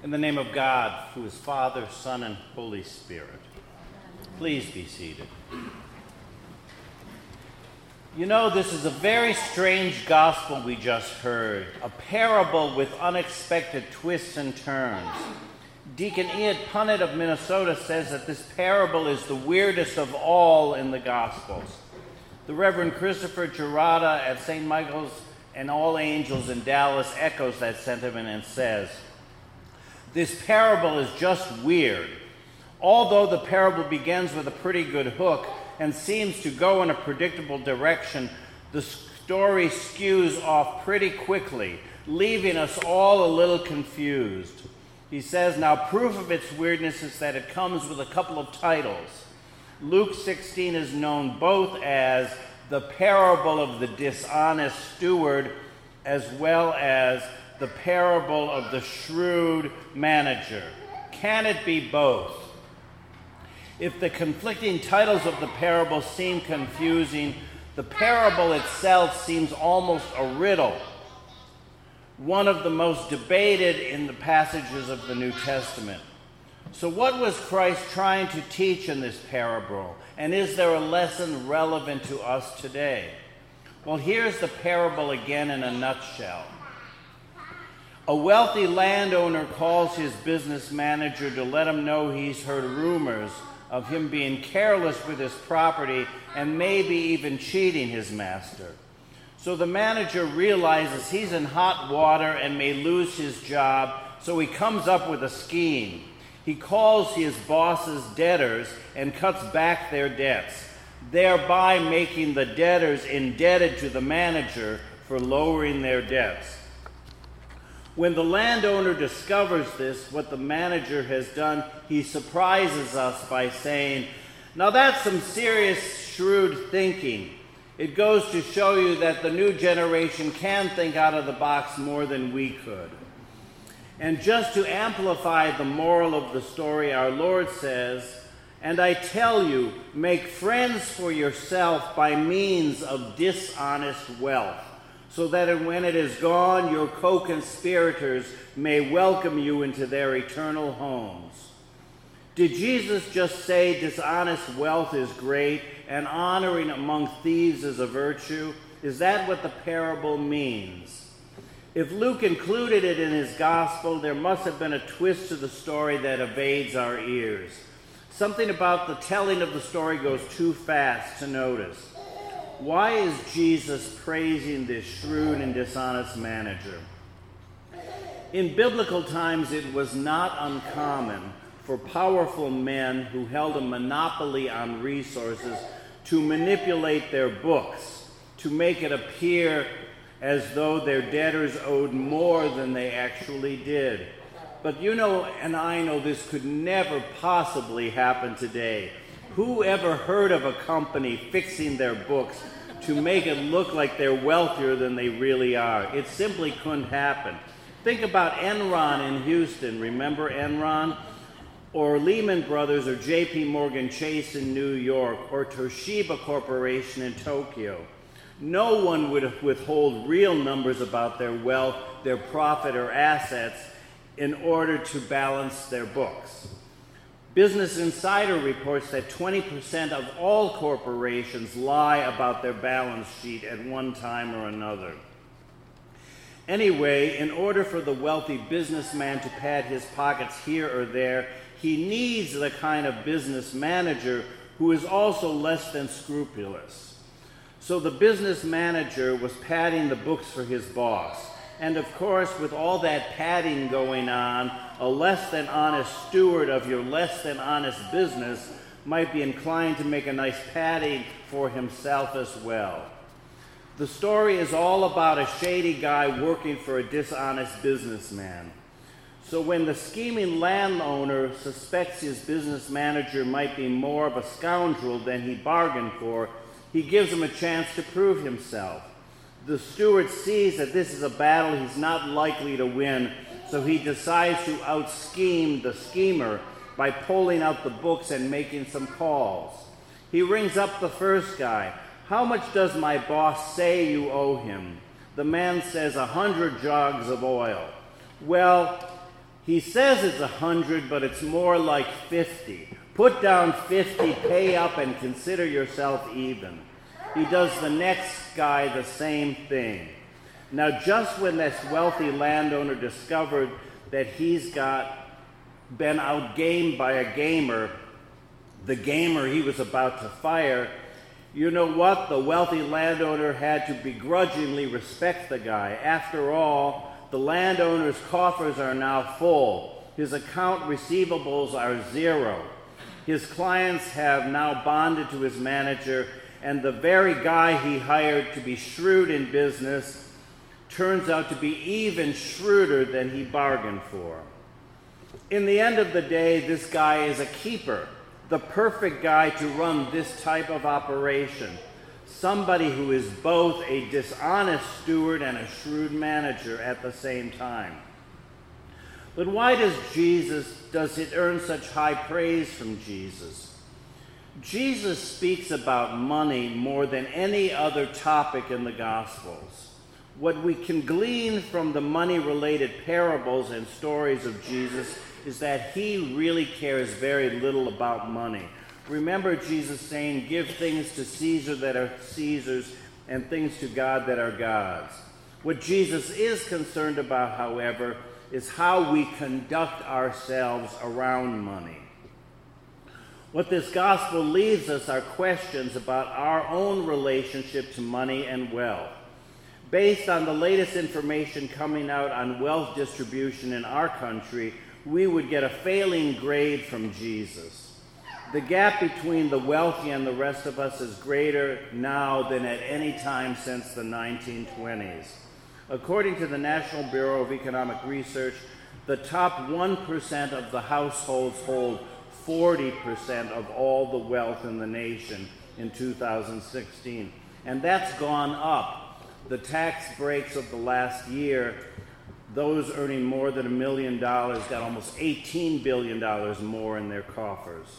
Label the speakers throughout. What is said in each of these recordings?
Speaker 1: In the name of God, who is Father, Son, and Holy Spirit. Please be seated. You know, this is a very strange gospel we just heard, a parable with unexpected twists and turns. Deacon Ian Punnett of Minnesota says that this parable is the weirdest of all in the Gospels. The Reverend Christopher Gerada at St. Michael's and All Angels in Dallas echoes that sentiment and says, "This parable is just weird. Although the parable begins with a pretty good hook and seems to go in a predictable direction, the story skews off pretty quickly, leaving us all a little confused." He says, now proof of its weirdness is that it comes with a couple of titles. Luke 16 is known both as the parable of the dishonest steward as well as the parable of the shrewd manager. Can it be both? If the conflicting titles of the parable seem confusing, the parable itself seems almost a riddle, one of the most debated in the passages of the New Testament. So what was Christ trying to teach in this parable? And is there a lesson relevant to us today? Well, here's the parable again in a nutshell. A wealthy landowner calls his business manager to let him know he's heard rumors of him being careless with his property and maybe even cheating his master. So the manager realizes he's in hot water and may lose his job, so he comes up with a scheme. He calls his boss's debtors and cuts back their debts, thereby making the debtors indebted to the manager for lowering their debts. When the landowner discovers this, what the manager has done, he surprises us by saying, "Now that's some serious, shrewd thinking. It goes to show you that the new generation can think out of the box more than we could." And just to amplify the moral of the story, our Lord says, "And I tell you, make friends for yourself by means of dishonest wealth, so that when it is gone, your co-conspirators may welcome you into their eternal homes." Did Jesus just say dishonest wealth is great and honoring among thieves is a virtue? Is that what the parable means? If Luke included it in his gospel, there must have been a twist to the story that evades our ears. Something about the telling of the story goes too fast to notice. Why is Jesus praising this shrewd and dishonest manager? In biblical times, it was not uncommon for powerful men who held a monopoly on resources to manipulate their books, to make it appear as though their debtors owed more than they actually did. But you know, and I know this could never possibly happen today. Who ever heard of a company fixing their books to make it look like they're wealthier than they really are? It simply couldn't happen. Think about Enron in Houston. Remember Enron? Or Lehman Brothers or JP Morgan Chase in New York or Toshiba Corporation in Tokyo. No one would withhold real numbers about their wealth, their profit, or assets in order to balance their books. Business Insider reports that 20% of all corporations lie about their balance sheet at one time or another. Anyway, in order for the wealthy businessman to pad his pockets here or there, he needs the kind of business manager who is also less than scrupulous. So the business manager was padding the books for his boss. And of course, with all that padding going on, a less than honest steward of your less than honest business might be inclined to make a nice padding for himself as well. The story is all about a shady guy working for a dishonest businessman. So when the scheming landowner suspects his business manager might be more of a scoundrel than he bargained for, he gives him a chance to prove himself. The steward sees that this is a battle he's not likely to win, so he decides to out-scheme the schemer by pulling out the books and making some calls. He rings up the first guy. "How much does my boss say you owe him?" The man says 100 jugs of oil. "Well, He says it's 100, but it's more like 50. Put down 50, pay up, and consider yourself even. He does the next guy the same thing. Now, just when this wealthy landowner discovered that he's been outgamed by a gamer, the gamer he was about to fire, you know what? The wealthy landowner had to begrudgingly respect the guy. After all, the landowner's coffers are now full. His account receivables are zero. His clients have now bonded to his manager, and the very guy he hired to be shrewd in business turns out to be even shrewder than he bargained for. In the end of the day, this guy is a keeper, the perfect guy to run this type of operation. Somebody who is both a dishonest steward and a shrewd manager at the same time. But why does it earn such high praise from Jesus? Jesus speaks about money more than any other topic in the Gospels. What we can glean from the money-related parables and stories of Jesus is that he really cares very little about money. Remember Jesus saying, "Give things to Caesar that are Caesar's, and things to God that are God's." What Jesus is concerned about, however, is how we conduct ourselves around money. What this gospel leaves us are questions about our own relationship to money and wealth. Based on the latest information coming out on wealth distribution in our country, we would get a failing grade from Jesus. The gap between the wealthy and the rest of us is greater now than at any time since the 1920s. According to the National Bureau of Economic Research, the top 1% of the households hold 40% of all the wealth in the nation in 2016. And that's gone up. The tax breaks of the last year, those earning more than $1 million got almost $18 billion more in their coffers.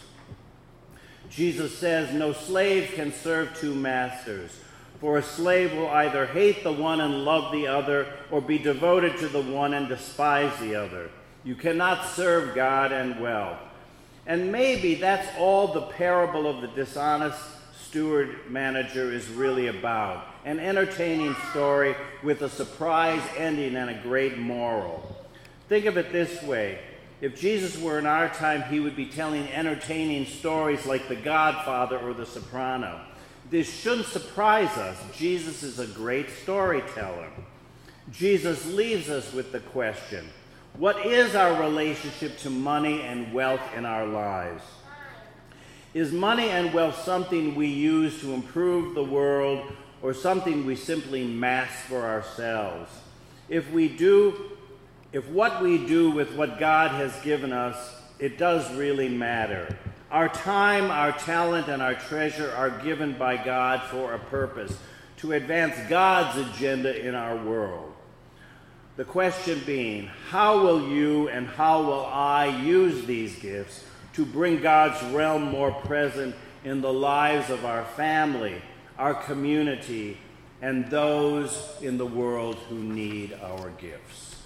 Speaker 1: Jesus says, "No slave can serve two masters. For a slave will either hate the one and love the other, or be devoted to the one and despise the other. You cannot serve God and wealth." And maybe that's all the parable of the dishonest steward manager is really about. An entertaining story with a surprise ending and a great moral. Think of it this way. If Jesus were in our time, he would be telling entertaining stories like The Godfather or The Soprano. This shouldn't surprise us. Jesus is a great storyteller. Jesus leaves us with the question, what is our relationship to money and wealth in our lives? Is money and wealth something we use to improve the world, or something we simply mass for ourselves? If what we do with what God has given us, it does really matter. Our time, our talent, and our treasure are given by God for a purpose, to advance God's agenda in our world. The question being, how will you and how will I use these gifts to bring God's realm more present in the lives of our family, our community, and those in the world who need our gifts?